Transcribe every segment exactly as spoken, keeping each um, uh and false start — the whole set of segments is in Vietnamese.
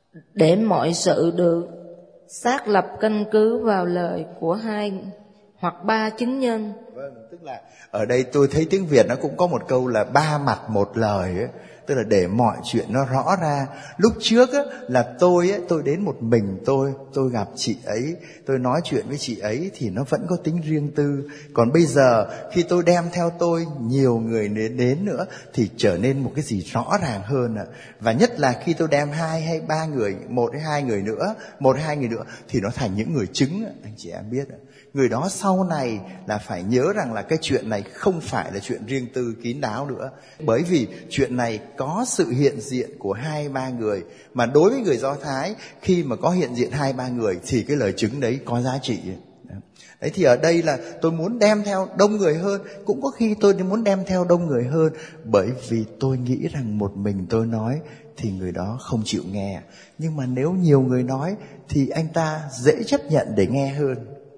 để mọi sự được xác lập căn cứ vào lời của hai hoặc ba chứng nhân. Vâng, tức là ở đây tôi thấy tiếng Việt nó cũng có một câu là ba mặt một lời ấy. Tức là để mọi chuyện nó rõ ra. Lúc trước á, là tôi ấy, tôi đến một mình tôi, tôi gặp chị ấy, tôi nói chuyện với chị ấy thì nó vẫn có tính riêng tư. Còn bây giờ khi tôi đem theo tôi nhiều người đến, đến nữa thì trở nên một cái gì rõ ràng hơn ạ. Và nhất là khi tôi đem hai hay ba người, một hay hai người nữa, một hay hai người nữa thì nó thành những người chứng, anh chị em biết ạ. Người đó sau này là phải nhớ rằng là cái chuyện này không phải là chuyện riêng tư kín đáo nữa. Bởi vì chuyện này có sự hiện diện của hai ba người. Mà đối với người Do Thái, khi mà có hiện diện hai ba người thì cái lời chứng đấy có giá trị. Đấy thì ở đây là tôi muốn đem theo đông người hơn. Cũng có khi tôi muốn đem theo đông người hơn, bởi vì tôi nghĩ rằng một mình tôi nói thì người đó không chịu nghe. Nhưng mà nếu nhiều người nói thì anh ta dễ chấp nhận để nghe hơn.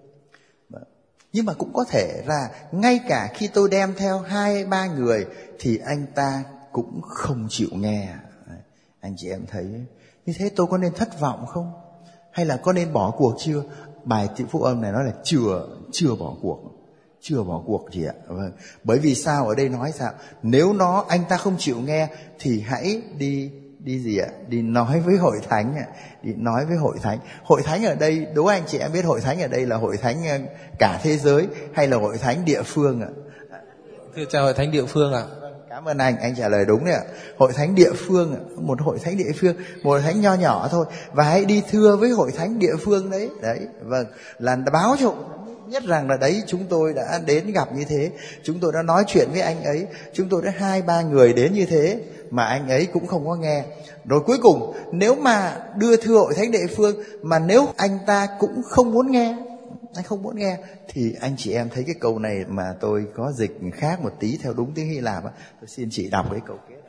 Nhưng mà cũng có thể là ngay cả khi tôi đem theo hai ba người thì anh ta cũng không chịu nghe. Anh chị em thấy như thế tôi có nên thất vọng không? Hay là có nên bỏ cuộc chưa? Bài phúc âm này nói là chưa, chưa bỏ cuộc. Chưa bỏ cuộc chị ạ. Vâng. Bởi vì sao? Ở đây nói sao? Nếu nó anh ta không chịu nghe thì hãy đi đi gì ạ? Đi nói với hội thánh ạ. Đi nói với hội thánh. Hội thánh ở đây, đố anh chị em biết hội thánh ở đây là hội thánh cả thế giới hay là hội thánh địa phương ạ? Thưa cha, hội thánh địa phương ạ. Cảm ơn anh, anh trả lời đúng đấy ạ. Hội thánh địa phương, một hội thánh địa phương, một hội thánh nho nhỏ thôi. Và hãy đi thưa với hội thánh địa phương đấy. Đấy, vâng, là báo cho nhất rằng là đấy chúng tôi đã đến gặp như thế, chúng tôi đã nói chuyện với anh ấy, chúng tôi đã hai ba người đến như thế mà anh ấy cũng không có nghe. Rồi cuối cùng nếu mà đưa thưa hội thánh địa phương mà nếu anh ta cũng không muốn nghe, anh không muốn nghe thì anh chị em thấy cái câu này mà tôi có dịch khác một tí theo đúng tiếng Hy Lạp á, tôi xin chị đọc cái câu kế.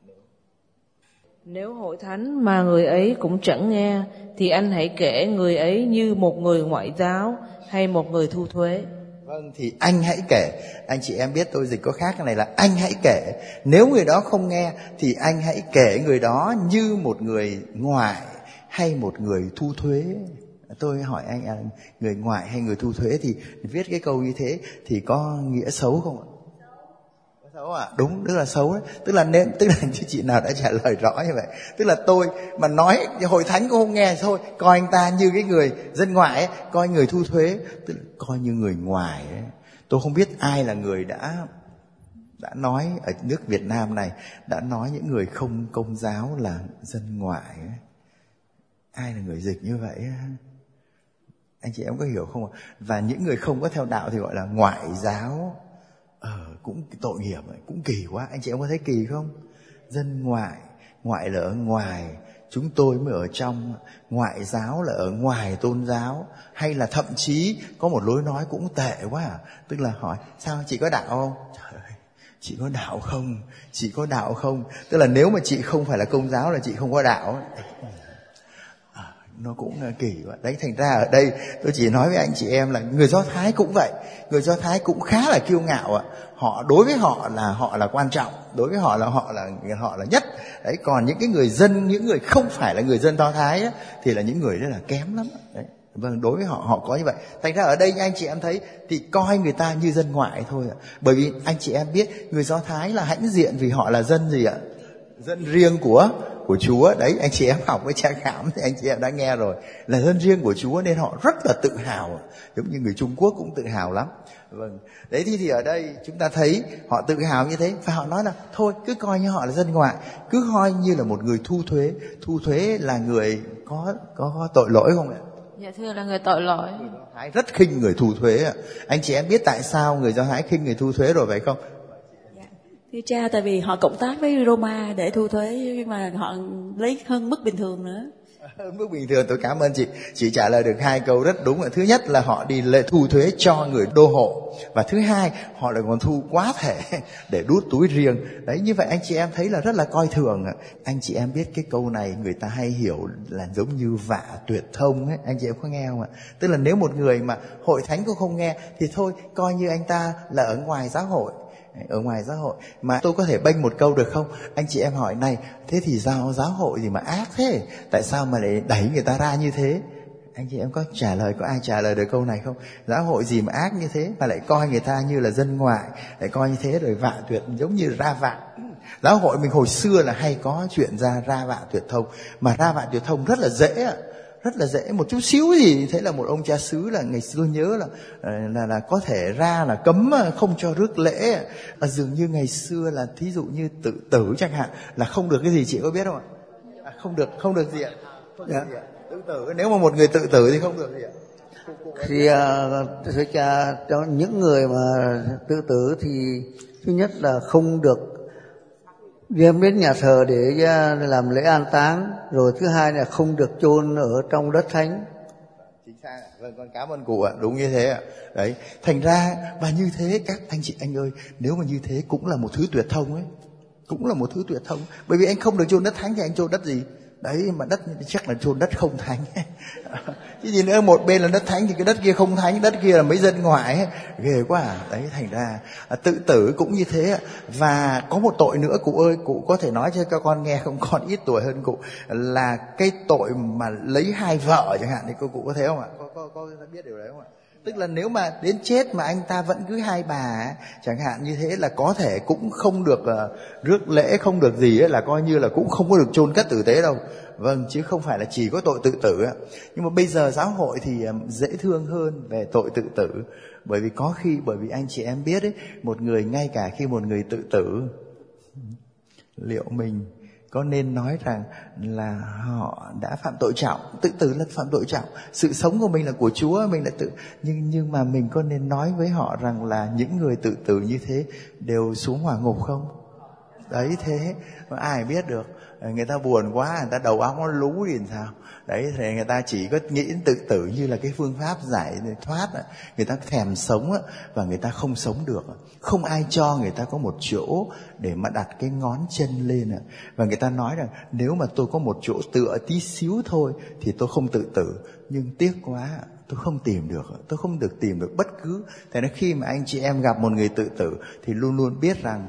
Nếu hội thánh mà người ấy cũng chẳng nghe thì anh hãy kể người ấy như một người ngoại giáo hay một người thu thuế. Vâng, thì anh hãy kể. Anh chị em biết tôi dịch có khác cái này là anh hãy kể. Nếu người đó không nghe thì anh hãy kể người đó như một người ngoại hay một người thu thuế. Tôi hỏi anh à, người ngoại hay người thu thuế thì viết cái câu như thế thì có nghĩa xấu không ạ? Xấu à? Đúng, tức là xấu đấy. Tức là nên, tức là chị nào đã trả lời rõ như vậy. Tức là tôi mà nói hội thánh cũng không nghe thôi, coi anh ta như cái người dân ngoại ấy, coi người thu thuế, tức là coi như người ngoài ấy. Tôi không biết ai là người đã đã nói ở nước Việt Nam này, đã nói những người không công giáo là dân ngoại ấy. Ai là người dịch như vậy ấy? Anh chị em có hiểu không ạ? Và những người không có theo đạo thì gọi là ngoại giáo. Ờ, cũng tội nghiệp, cũng kỳ quá. Anh chị em có thấy kỳ không? Dân ngoại, ngoại là ở ngoài, chúng tôi mới ở trong. Ngoại giáo là ở ngoài tôn giáo. Hay là thậm chí có một lối nói cũng tệ quá à. Tức là hỏi, sao chị có đạo không? Trời ơi, chị có đạo không? Chị có đạo không? Tức là nếu mà chị không phải là công giáo là chị không có đạo. Nó cũng kỳ quá. Đấy, thành ra ở đây tôi chỉ nói với anh chị em là người Do Thái cũng vậy. Người Do Thái cũng khá là kiêu ngạo ạ. Họ đối với họ là họ là quan trọng, đối với họ là họ là họ là nhất. Đấy, còn những cái người dân, những người không phải là người dân Do Thái á, thì là những người rất là kém lắm. Đấy. Vâng, đối với họ họ có như vậy. Thành ra ở đây anh chị em thấy thì coi người ta như dân ngoại thôi ạ. Bởi vì anh chị em biết người Do Thái là hãnh diện vì họ là dân gì ạ? Dân riêng của của Chúa. Đấy, anh chị em học với cha Khảm thì anh chị em đã nghe rồi, là dân riêng của Chúa nên họ rất là tự hào, giống như người Trung Quốc cũng tự hào lắm. Vâng, đấy thì, thì ở đây chúng ta thấy họ tự hào như thế và họ nói là thôi cứ coi như họ là dân ngoại, cứ coi như là một người thu thuế. Thu thuế là người có có, có tội lỗi không ạ? Dạ thưa, là người tội lỗi. Người Do Thái rất khinh người thu thuế ạ. Anh chị em biết tại sao người Do Thái khinh người thu thuế rồi phải không? Thưa cha, tại vì họ cộng tác với Roma để thu thuế mà họ lấy hơn mức bình thường nữa. Hơn mức bình thường, tôi cảm ơn chị. Chị trả lời được hai câu rất đúng. Thứ nhất là họ đi lệ thu thuế cho người đô hộ. Và thứ hai, họ lại còn thu quá thể để đút túi riêng. Đấy, như vậy anh chị em thấy là rất là coi thường. Anh chị em biết cái câu này người ta hay hiểu là giống như vạ tuyệt thông ấy. Anh chị em có nghe không ạ? Tức là nếu một người mà hội thánh cũng không nghe thì thôi, coi như anh ta là ở ngoài giáo hội. ở ngoài giáo hội. Mà tôi có thể bênh một câu được không? Anh chị em hỏi này, thế thì giáo, giáo hội gì mà ác thế? Tại sao mà lại đẩy người ta ra như thế? Anh chị em có trả lời, có ai trả lời được câu này không? Giáo hội gì mà ác như thế mà lại coi người ta như là dân ngoại, lại coi như thế rồi vạ tuyệt, giống như ra vạ. Giáo hội mình hồi xưa là hay có chuyện ra ra vạ tuyệt thông, mà ra vạ tuyệt thông rất là dễ ạ. Rất là dễ, một chút xíu gì thế là một ông cha xứ là ngày xưa nhớ là là là có thể ra là cấm không cho rước lễ. À, dường như ngày xưa là thí dụ như tự tử chẳng hạn là không được cái gì, chị có biết không ạ? À, không được không được gì ạ? Không được dạ. gì ạ? Tự tử, nếu mà một người tự tử thì không được gì ạ? Thì uh, thưa cha, cho những người mà tự tử thì thứ nhất là không được đem đến nhà thờ để làm lễ an táng, rồi thứ hai là không được chôn ở trong đất thánh. Chính xác. Vâng, con cảm ơn cụ ạ, đúng như thế ạ. Đấy, thành ra và như thế các anh chị anh ơi, nếu mà như thế cũng là một thứ tuyệt thông ấy, cũng là một thứ tuyệt thông. Bởi vì anh không được chôn đất thánh thì anh chôn đất gì? Đấy, mà đất chắc là chôn đất không thánh. Chứ gì nữa, một bên là đất thánh thì cái đất kia không thánh, đất kia là mấy dân ngoại ấy. Ghê quá à. Đấy, thành ra à, tự tử cũng như thế. Và có một tội nữa cụ ơi, cụ có thể nói cho các con nghe không, con ít tuổi hơn cụ, là cái tội mà lấy hai vợ chẳng hạn, thì cô cụ có thấy không ạ? Có, có, có biết điều đấy không ạ? Tức là nếu mà đến chết mà anh ta vẫn cứ hai bà chẳng hạn như thế là có thể cũng không được uh, rước lễ, không được gì ấy, là coi như là cũng không có được chôn cất tử tế đâu. Vâng, chứ không phải là chỉ có tội tự tử ấy. Nhưng mà bây giờ giáo hội thì um, dễ thương hơn về tội tự tử. Bởi vì có khi, bởi vì anh chị em biết ấy, một người, ngay cả khi một người tự tử, liệu mình có nên nói rằng là họ đã phạm tội trọng? Tự tử là phạm tội trọng, sự sống của mình là của Chúa, mình là tự, nhưng nhưng mà mình có nên nói với họ rằng là những người tự tử như thế đều xuống hỏa ngục không? Đấy, thế mà ai biết được. Người ta buồn quá, người ta đầu óc nó lú thì sao? Đấy, thì người ta chỉ có nghĩ đến tự tử như là cái phương pháp giải thoát. Người ta thèm sống và người ta không sống được. Không ai cho người ta có một chỗ để mà đặt cái ngón chân lên. Và người ta nói rằng nếu mà tôi có một chỗ tựa tí xíu thôi thì tôi không tự tử. Nhưng tiếc quá, tôi không tìm được, tôi không được tìm được bất cứ. Thế nên khi mà anh chị em gặp một người tự tử thì luôn luôn biết rằng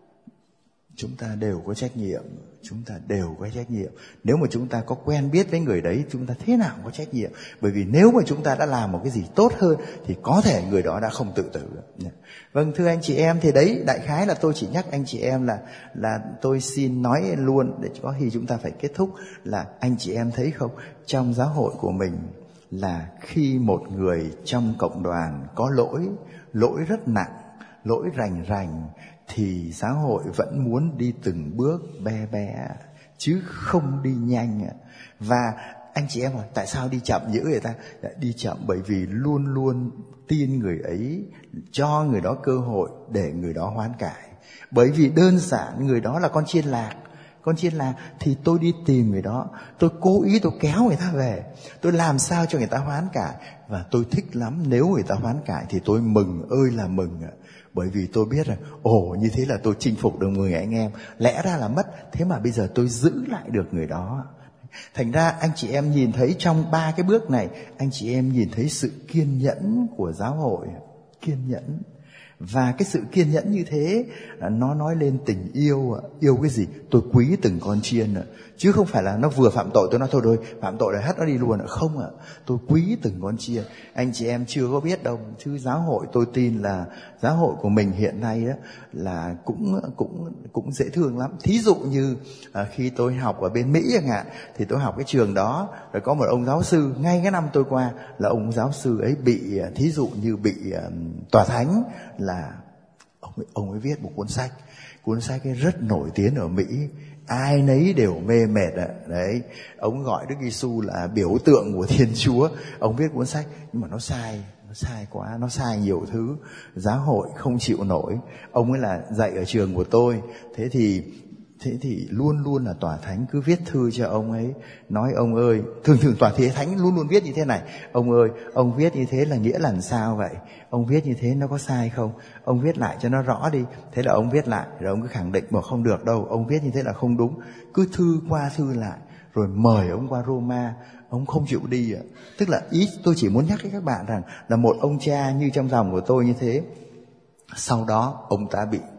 chúng ta đều có trách nhiệm. Chúng ta đều có trách nhiệm. Nếu mà chúng ta có quen biết với người đấy, chúng ta thế nào cũng có trách nhiệm. Bởi vì nếu mà chúng ta đã làm một cái gì tốt hơn thì có thể người đó đã không tự tử. Vâng, thưa anh chị em, thì đấy, đại khái là tôi chỉ nhắc anh chị em là là tôi xin nói luôn để có khi chúng ta phải kết thúc, là anh chị em thấy không, trong giáo hội của mình là khi một người trong cộng đoàn có lỗi, lỗi rất nặng, lỗi rành rành, thì giáo hội vẫn muốn đi từng bước bé bé chứ không đi nhanh. Và anh chị em hỏi tại sao đi chậm dữ người ta? Đi chậm bởi vì luôn luôn tin người ấy, cho người đó cơ hội để người đó hoán cải. Bởi vì đơn giản người đó là con chiên lạc, con chiên lạc thì tôi đi tìm người đó, tôi cố ý tôi kéo người ta về, tôi làm sao cho người ta hoán cải. Và tôi thích lắm, nếu người ta hoán cải thì tôi mừng ơi là mừng ạ. Bởi vì tôi biết rằng ồ, như thế là tôi chinh phục được người anh em. Lẽ ra là mất, thế mà bây giờ tôi giữ lại được người đó. Thành ra anh chị em nhìn thấy trong ba cái bước này, anh chị em nhìn thấy sự kiên nhẫn của giáo hội. Kiên nhẫn. Và cái sự kiên nhẫn như thế nó nói lên tình yêu. Yêu cái gì? Tôi quý từng con chiên. Chứ không phải là nó vừa phạm tội tôi nói thôi rồi phạm tội rồi hất nó đi luôn. Không ạ. Tôi quý từng con chiên. Anh chị em chưa có biết đâu, chứ giáo hội tôi tin là giáo hội của mình hiện nay đó là cũng cũng cũng dễ thương lắm. Thí dụ như à, khi tôi học ở bên Mỹ chẳng hạn, thì tôi học cái trường đó, rồi có một ông giáo sư, ngay cái năm tôi qua là ông giáo sư ấy bị, thí dụ như bị uh, tòa thánh, là ông ấy, ông ấy viết một cuốn sách, cuốn sách ấy rất nổi tiếng ở Mỹ, ai nấy đều mê mệt ạ. Đấy, ông gọi Đức Giêsu là biểu tượng của Thiên Chúa. Ông viết cuốn sách nhưng mà nó sai, nó sai quá, nó sai nhiều thứ, giáo hội không chịu nổi. Ông ấy là dạy ở trường của tôi, thế thì thế thì luôn luôn là tòa thánh cứ viết thư cho ông ấy, nói ông ơi, thường thường tòa thế thánh luôn luôn viết như thế này: ông ơi, ông viết như thế là nghĩa là sao vậy? Ông viết như thế nó có sai không? Ông viết lại cho nó rõ đi. Thế là ông viết lại, rồi ông cứ khẳng định bảo không được đâu, ông viết như thế là không đúng. Cứ thư qua thư lại, rồi mời ông qua Roma, ông không chịu đi ạ. Tức là ý tôi chỉ muốn nhắc với các bạn rằng là một ông cha như trong dòng của tôi như thế, sau đó ông ta bị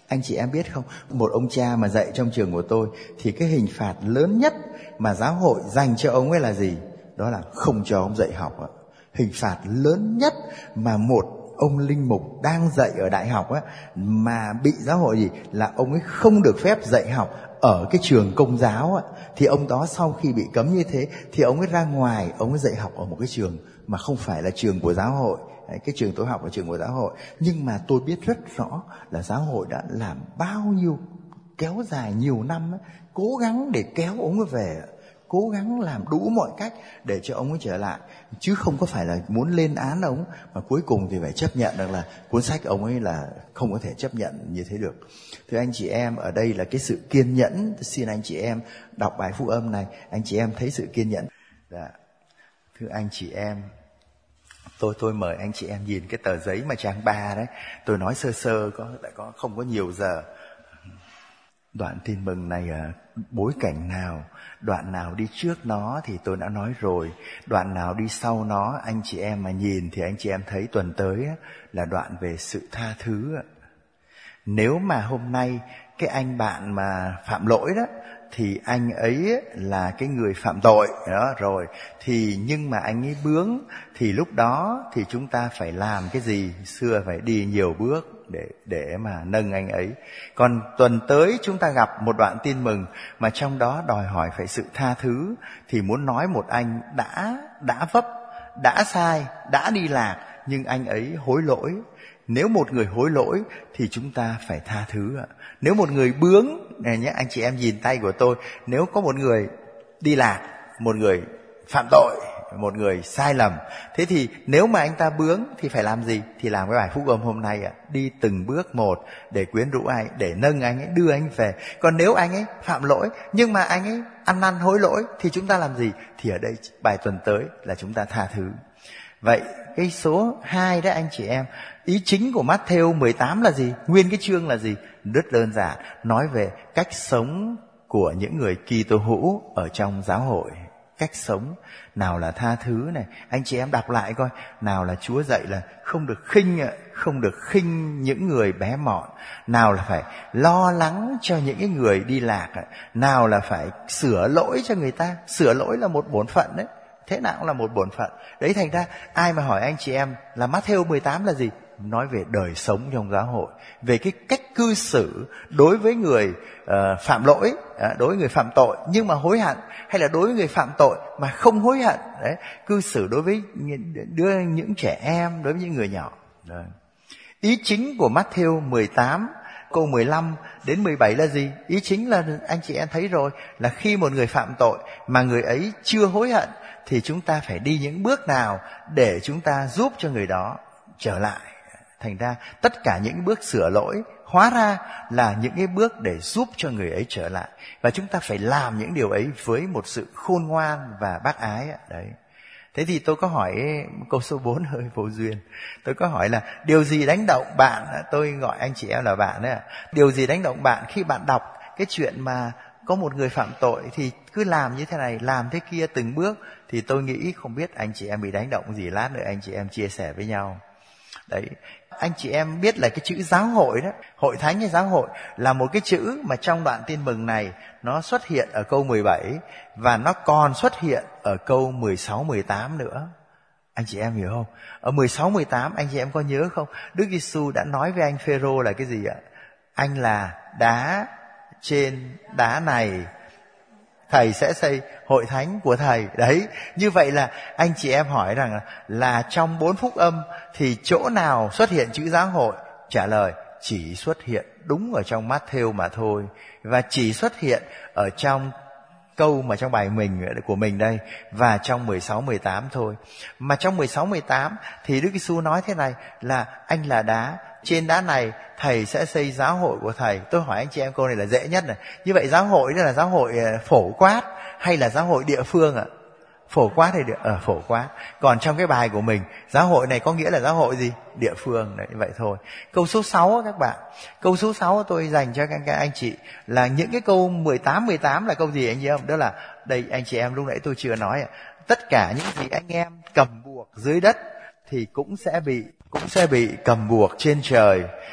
Anh chị em biết không, một ông cha mà dạy trong trường của tôi thì cái hình phạt lớn nhất mà giáo hội dành cho ông ấy là gì? Đó là không cho ông dạy học ạ. Hình phạt lớn nhất mà một ông linh mục đang dạy ở đại học á, mà bị giáo hội gì là ông ấy không được phép dạy học ở cái trường công giáo á. Thì ông đó sau khi bị cấm như thế thì ông ấy ra ngoài, ông ấy dạy học ở một cái trường mà không phải là trường của giáo hội. Đấy, cái trường tôi học là trường của giáo hội. Nhưng mà tôi biết rất rõ là giáo hội đã làm bao nhiêu, kéo dài nhiều năm ấy, cố gắng để kéo ông ấy về, cố gắng làm đủ mọi cách để cho ông ấy trở lại, chứ không có phải là muốn lên án ông, mà cuối cùng thì phải chấp nhận được là cuốn sách ông ấy là không có thể chấp nhận như thế được. Thưa anh chị em, ở đây là cái sự kiên nhẫn. Xin anh chị em đọc bài phúc âm này, anh chị em thấy sự kiên nhẫn. Dạ. Thưa anh chị em, tôi tôi mời anh chị em nhìn cái tờ giấy mà trang ba đấy. Tôi nói sơ sơ, có lại có không có nhiều giờ. Đoạn tin mừng này à, bối cảnh nào, đoạn nào đi trước nó thì tôi đã nói rồi, đoạn nào đi sau nó anh chị em mà nhìn thì anh chị em thấy tuần tới á, là đoạn về sự tha thứ. Nếu mà hôm nay cái anh bạn mà phạm lỗi đó thì anh ấy là cái người phạm tội đó rồi, thì nhưng mà anh ấy bướng thì lúc đó thì chúng ta phải làm cái gì? Xưa phải đi nhiều bước để để mà nâng anh ấy. Còn tuần tới chúng ta gặp một đoạn tin mừng mà trong đó đòi hỏi phải sự tha thứ, thì muốn nói một anh đã đã vấp, đã sai, đã đi lạc, nhưng anh ấy hối lỗi. Nếu một người hối lỗi thì chúng ta phải tha thứ. Nếu một người bướng, này nhé, anh chị em nhìn tay của tôi, nếu có một người đi lạc, một người phạm tội, một người sai lầm, thế thì nếu mà anh ta bướng thì phải làm gì? Thì làm cái bài phúc âm hôm nay ạ, đi từng bước một để quyến rũ anh, để nâng anh ấy, đưa anh về. Còn nếu anh ấy phạm lỗi nhưng mà anh ấy ăn năn hối lỗi thì chúng ta làm gì? Thì ở đây bài tuần tới là chúng ta tha thứ. Vậy cái số hai đó anh chị em, ý chính của Matthew mười tám là gì? Nguyên cái chương là gì? Rất đơn giản, nói về cách sống của những người Kitô hữu ở trong giáo hội. Cách sống, nào là tha thứ này, anh chị em đọc lại coi, nào là Chúa dạy là không được khinh, không được khinh những người bé mọn, nào là phải lo lắng cho những cái người đi lạc, nào là phải sửa lỗi cho người ta. Sửa lỗi là một bổn phận đấy, thế nào cũng là một bổn phận. Đấy, thành ra ai mà hỏi anh chị em là Matthew mười tám là gì? Nói về đời sống trong giáo hội, về cái cách cư xử đối với người uh, phạm lỗi, uh, đối với người phạm tội nhưng mà hối hận, hay là đối với người phạm tội mà không hối hận. Đấy, cư xử đối với đưa những trẻ em, đối với những người nhỏ. Đấy. Ý chính của Matthew mười tám câu mười lăm đến mười bảy là gì? Ý chính là anh chị em thấy rồi, là khi một người phạm tội mà người ấy chưa hối hận thì chúng ta phải đi những bước nào để chúng ta giúp cho người đó trở lại. Thành ra tất cả những bước sửa lỗi hóa ra là những cái bước để giúp cho người ấy trở lại. Và chúng ta phải làm những điều ấy với một sự khôn ngoan và bác ái. Đấy. Thế thì tôi có hỏi câu số bốn hơi vô duyên. Tôi có hỏi là điều gì đánh động bạn? Tôi gọi anh chị em là bạn đấy. Điều gì đánh động bạn khi bạn đọc cái chuyện mà có một người phạm tội thì cứ làm như thế này, làm thế kia từng bước? Thì tôi nghĩ không biết anh chị em bị đánh động gì, lát nữa anh chị em chia sẻ với nhau. Đấy, anh chị em biết là cái chữ giáo hội đó, hội thánh hay giáo hội là một cái chữ mà trong đoạn tin mừng này nó xuất hiện ở câu mười bảy và nó còn xuất hiện ở câu mười sáu, mười tám nữa. Anh chị em hiểu không? Ở mười sáu, mười tám anh chị em có nhớ không? Đức Giêsu đã nói với anh Phêrô là cái gì ạ? Anh là đá, trên đá này thầy sẽ xây hội thánh của thầy. Đấy, như vậy là anh chị em hỏi rằng là, là trong bốn phúc âm thì chỗ nào xuất hiện chữ giáo hội? Trả lời chỉ xuất hiện đúng ở trong Matthew mà thôi, và chỉ xuất hiện ở trong câu mà trong bài mình của mình đây, và trong mười sáu, mười tám thôi. Mà trong mười sáu, mười tám thì Đức Giêsu nói thế này là anh là đá, trên đá này thầy sẽ xây giáo hội của thầy. Tôi hỏi anh chị em câu này là dễ nhất này. Như vậy giáo hội đó là giáo hội phổ quát hay là giáo hội địa phương ạ? Phổ quát hay địa ờ, phổ quát. Còn trong cái bài của mình, giáo hội này có nghĩa là giáo hội gì? Địa phương. Đấy, vậy thôi. Câu số sáu các bạn. Câu số sáu tôi dành cho các anh chị là những cái câu mười tám, mười tám là câu gì anh chị em? Đó là đây anh chị em lúc nãy tôi chưa nói. Tất cả những gì anh em cầm buộc dưới đất thì cũng sẽ bị cũng sẽ bị cầm buộc trên trời.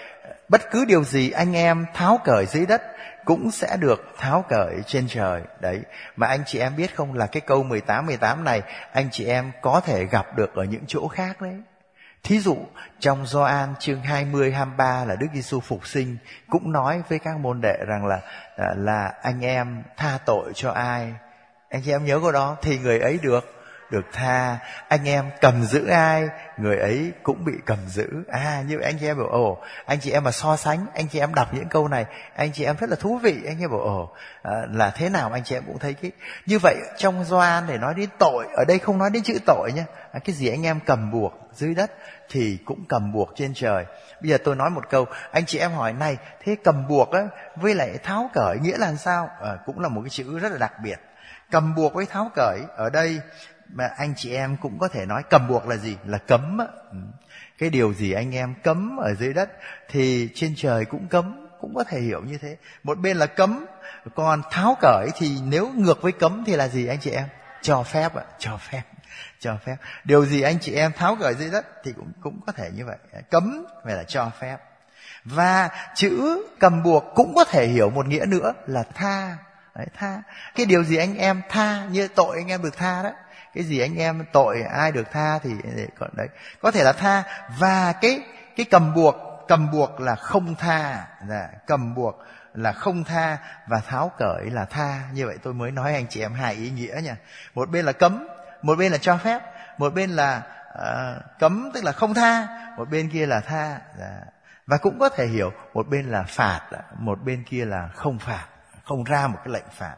Bất cứ điều gì anh em tháo cởi dưới đất cũng sẽ được tháo cởi trên trời. Đấy, mà anh chị em biết không, là cái câu mười tám mười tám này anh chị em có thể gặp được ở những chỗ khác đấy. Thí dụ trong Gioan chương hai mươi hai mươi ba là Đức Giêsu phục sinh cũng nói với các môn đệ rằng là là anh em tha tội cho ai, anh chị em nhớ câu đó, thì người ấy được được tha. Anh em cầm giữ ai, người ấy cũng bị cầm giữ. À, như vậy anh chị em bảo ồ, anh chị em mà so sánh, anh chị em đọc những câu này, anh chị em rất là thú vị. Anh chị em bảo ồ, à, là thế nào anh chị em cũng thấy cái như vậy. Trong Gioan để nói đến tội, ở đây không nói đến chữ tội nhé. À, cái gì anh em cầm buộc dưới đất thì cũng cầm buộc trên trời. Bây giờ tôi nói một câu, anh chị em hỏi này, thế cầm buộc á với lại tháo cởi nghĩa là sao? À, cũng là một cái chữ rất là đặc biệt. Cầm buộc với tháo cởi ở đây mà anh chị em cũng có thể nói cầm buộc là gì? Là cấm á. Cái điều gì anh em cấm ở dưới đất thì trên trời cũng cấm, cũng có thể hiểu như thế. Một bên là cấm, còn tháo cởi thì nếu ngược với cấm thì là gì anh chị em? Cho phép ạ, cho phép. Cho phép. Điều gì anh chị em tháo cởi dưới đất thì cũng cũng có thể như vậy. Cấm phải là cho phép. Và chữ cầm buộc cũng có thể hiểu một nghĩa nữa là tha. Đấy, tha. Cái điều gì anh em tha, như tội anh em được tha đó. Cái gì anh em tội ai được tha thì đấy, có thể là tha. Và cái cái cầm buộc, cầm buộc là không tha, là cầm buộc là không tha, và tháo cởi là tha. Như vậy tôi mới nói anh chị em hai ý nghĩa nha. Một bên là cấm, một bên là cho phép. Một bên là uh, cấm tức là không tha, một bên kia là tha. Và cũng có thể hiểu một bên là phạt, một bên kia là không phạt, không ra một cái lệnh phạt.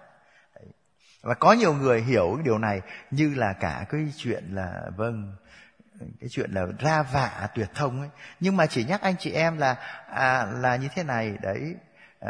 Và có nhiều người hiểu cái điều này như là cả cái chuyện là vâng, cái chuyện là ra vạ tuyệt thông ấy. Nhưng mà chỉ nhắc anh chị em là à, là như thế này đấy, à,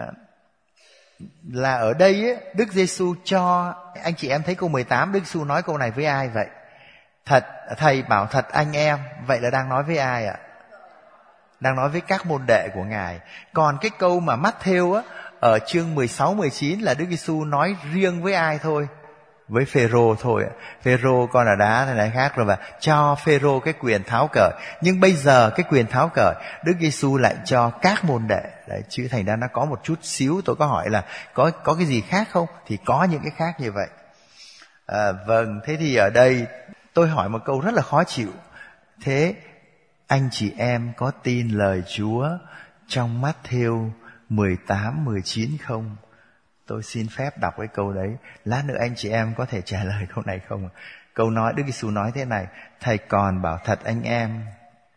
là ở đây ấy, Đức Giêsu cho anh chị em thấy câu mười tám, Đức Giêsu nói câu này với ai vậy? Thật, thầy bảo thật anh em, vậy là đang nói với ai ạ? Đang nói với các môn đệ của Ngài. Còn cái câu mà Matthew á, ở chương mười sáu mười chín là Đức Giêsu nói riêng với ai thôi? Với Phêrô thôi. Phêrô con là đá này lại khác rồi, và cho Phêrô cái quyền tháo cởi. Nhưng bây giờ cái quyền tháo cởi Đức Giêsu lại cho các môn đệ. Đấy, chứ thành ra nó có một chút xíu. Tôi có hỏi là có có cái gì khác không? Thì có những cái khác như vậy. À, vâng, thế thì ở đây tôi hỏi một câu rất là khó chịu. Thế anh chị em có tin lời Chúa trong Matthew mười tám mười chín không? Tôi xin phép đọc cái câu đấy. Lát nữa anh chị em có thể trả lời câu này không? Câu nói Đức Giêsu nói thế này: thầy còn bảo thật anh em,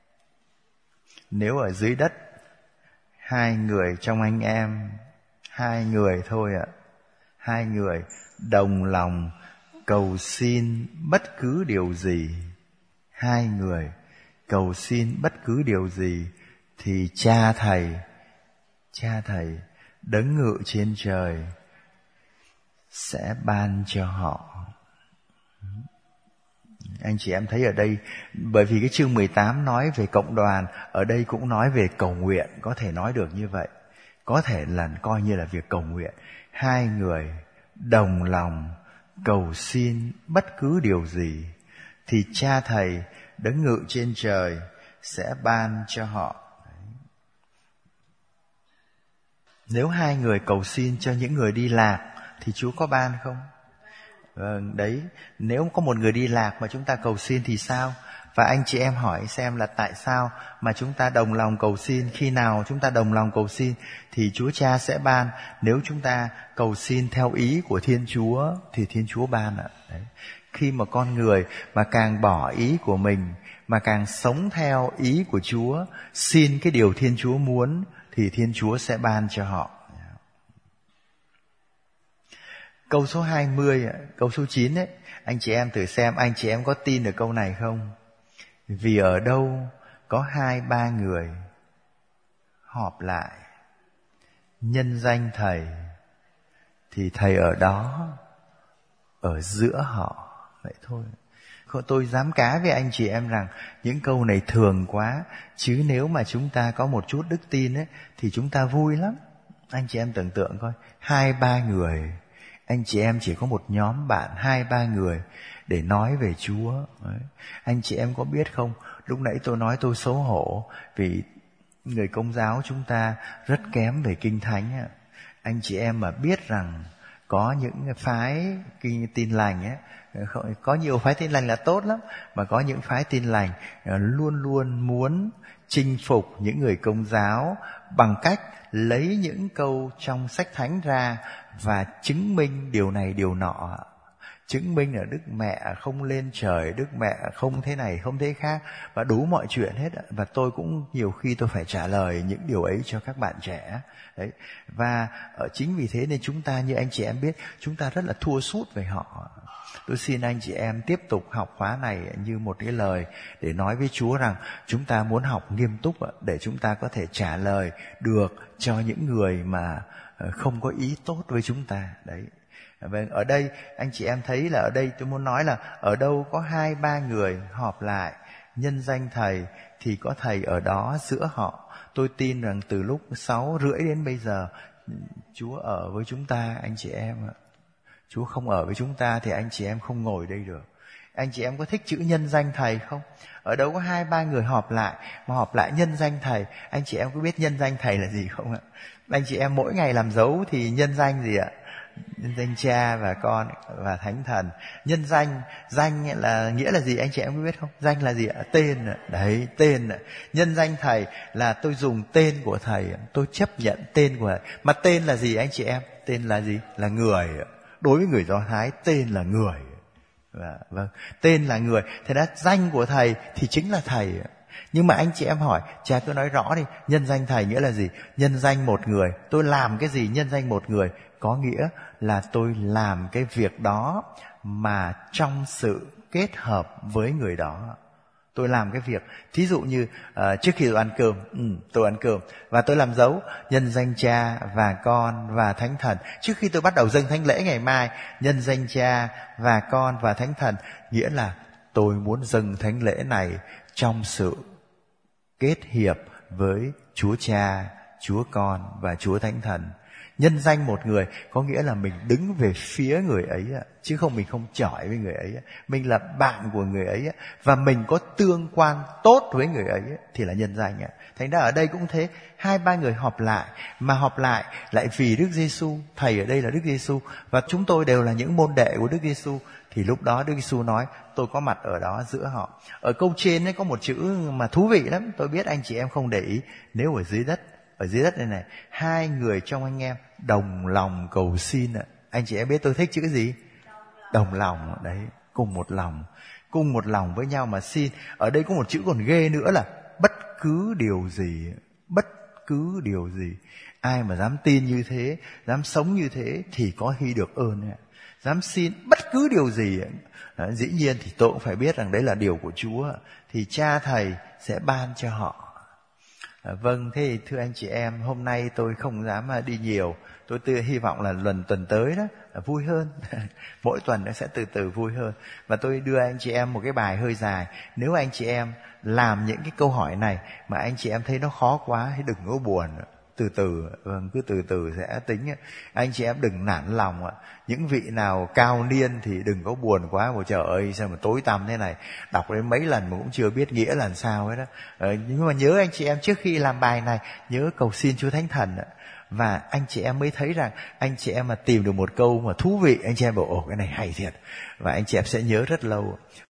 nếu ở dưới đất hai người trong anh em, hai người thôi ạ, hai người đồng lòng cầu xin bất cứ điều gì, hai người cầu xin bất cứ điều gì, thì cha thầy, cha thầy đấng ngự trên trời sẽ ban cho họ. Anh chị em thấy ở đây, bởi vì cái chương mười tám nói về cộng đoàn, ở đây cũng nói về cầu nguyện, có thể nói được như vậy. Có thể là coi như là việc cầu nguyện. Hai người đồng lòng cầu xin bất cứ điều gì, thì cha thầy đấng ngự trên trời sẽ ban cho họ. Nếu hai người cầu xin cho những người đi lạc thì Chúa có ban không? Vâng, đấy, nếu có một người đi lạc mà chúng ta cầu xin thì sao? Và anh chị em hỏi xem là tại sao mà chúng ta đồng lòng cầu xin. Khi nào chúng ta đồng lòng cầu xin thì Chúa Cha sẽ ban. Nếu chúng ta cầu xin theo ý của Thiên Chúa thì Thiên Chúa ban ạ. Đấy. Khi mà con người mà càng bỏ ý của mình, mà càng sống theo ý của Chúa, xin cái điều Thiên Chúa muốn, thì Thiên Chúa sẽ ban cho họ. Câu số hai mươi, câu số chín ấy, anh chị em thử xem anh chị em có tin được câu này không? Vì ở đâu có hai ba người họp lại nhân danh Thầy, thì Thầy ở đó, ở giữa họ. Vậy thôi. Tôi dám cá với anh chị em rằng những câu này thường quá, chứ nếu mà chúng ta có một chút đức tin ấy, thì chúng ta vui lắm. Anh chị em tưởng tượng coi, hai ba người, anh chị em chỉ có một nhóm bạn hai ba người để nói về Chúa. Đấy. Anh chị em có biết không, lúc nãy tôi nói tôi xấu hổ vì người Công giáo chúng ta rất kém về kinh thánh. Anh chị em mà biết rằng có những phái kinh tin lành ấy, có nhiều phái tin lành là tốt lắm, mà có những phái tin lành luôn luôn muốn chinh phục những người Công giáo bằng cách lấy những câu trong sách thánh ra và chứng minh điều này điều nọ. Chứng minh là Đức Mẹ không lên trời, Đức Mẹ không thế này không thế khác, và đủ mọi chuyện hết. Và tôi cũng nhiều khi tôi phải trả lời những điều ấy cho các bạn trẻ đấy. Và chính vì thế nên chúng ta, như anh chị em biết, chúng ta rất là thua sút về họ. Tôi xin anh chị em tiếp tục học khóa này như một cái lời để nói với Chúa rằng chúng ta muốn học nghiêm túc để chúng ta có thể trả lời được cho những người mà không có ý tốt với chúng ta đấy. Vâng, ở đây anh chị em thấy là ở đây tôi muốn nói là ở đâu có hai ba người họp lại nhân danh Thầy thì có Thầy ở đó giữa họ. Tôi tin rằng từ lúc sáu rưỡi đến bây giờ Chúa ở với chúng ta anh chị em ạ. Chúa không ở với chúng ta thì anh chị em không ngồi đây được. Anh chị em có thích chữ nhân danh Thầy không? Ở đâu có hai ba người họp lại mà họp lại nhân danh Thầy. Anh chị em có biết nhân danh Thầy là gì không ạ? Anh chị em mỗi ngày làm dấu thì nhân danh gì ạ? Nhân danh Cha và Con và Thánh Thần. Nhân danh, danh là nghĩa là gì anh chị em có biết không? Danh là gì ạ? Tên. Đấy, tên. Nhân danh Thầy là tôi dùng tên của Thầy, tôi chấp nhận tên của Thầy. Mà tên là gì anh chị em? Tên là gì? Là người. Đối với người Do Thái, tên là người. Và, vâng, tên là người. Thế đó, danh của Thầy thì chính là Thầy. Nhưng mà anh chị em hỏi, cha cứ nói rõ đi, nhân danh Thầy nghĩa là gì? Nhân danh một người. Tôi làm cái gì nhân danh một người? Có nghĩa là tôi làm cái việc đó mà trong sự kết hợp với người đó. Tôi làm cái việc, thí dụ như uh, trước khi tôi ăn cơm, ừ, tôi ăn cơm và tôi làm dấu nhân danh Cha và Con và Thánh Thần. Trước khi tôi bắt đầu dâng thánh lễ ngày mai, nhân danh Cha và Con và Thánh Thần, nghĩa là tôi muốn dâng thánh lễ này trong sự kết hiệp với Chúa Cha, Chúa Con và Chúa Thánh Thần. Nhân danh một người có nghĩa là mình đứng về phía người ấy, chứ không mình không chọi với người ấy. Mình là bạn của người ấy và mình có tương quan tốt với người ấy thì là nhân danh. Thành ra ở đây cũng thế, hai ba người họp lại, mà họp lại lại vì Đức Giêsu. Thầy ở đây là Đức Giêsu và chúng tôi đều là những môn đệ của Đức Giêsu. Thì lúc đó Đức Giêsu nói tôi có mặt ở đó giữa họ. Ở câu trên ấy có một chữ mà thú vị lắm, tôi biết anh chị em không để ý. Nếu ở dưới đất, ở dưới đất này này, hai người trong anh em đồng lòng cầu xin ạ. Anh chị em biết tôi thích chữ gì? Đồng lòng. Đấy, cùng một lòng, cùng một lòng với nhau mà xin. Ở đây có một chữ còn ghê nữa là bất cứ điều gì. Bất cứ điều gì. Ai mà dám tin như thế, dám sống như thế thì có hy được ơn. Dám xin bất cứ điều gì. Đó, dĩ nhiên thì tôi cũng phải biết rằng đấy là điều của Chúa, thì Cha Thầy sẽ ban cho họ. À, vâng, thế thì thưa anh chị em, hôm nay tôi không dám đi nhiều. Tôi tự hy vọng là lần tuần tới đó là vui hơn. Mỗi tuần nó sẽ từ từ vui hơn. Và tôi đưa anh chị em một cái bài hơi dài. Nếu anh chị em làm những cái câu hỏi này mà anh chị em thấy nó khó quá thì đừng có buồn. Từ từ, vâng, cứ từ từ sẽ tính. Anh chị em đừng nản lòng ạ. Những vị nào cao niên thì đừng có buồn quá. Ôi trời ơi, sao mà tối tăm thế này, đọc đến mấy lần mà cũng chưa biết nghĩa là sao hết đó. ờ, Nhưng mà nhớ anh chị em trước khi làm bài này, nhớ cầu xin Chúa Thánh Thần ạ. Và anh chị em mới thấy rằng anh chị em mà tìm được một câu mà thú vị, anh chị em bảo ồ cái này hay thiệt, và anh chị em sẽ nhớ rất lâu.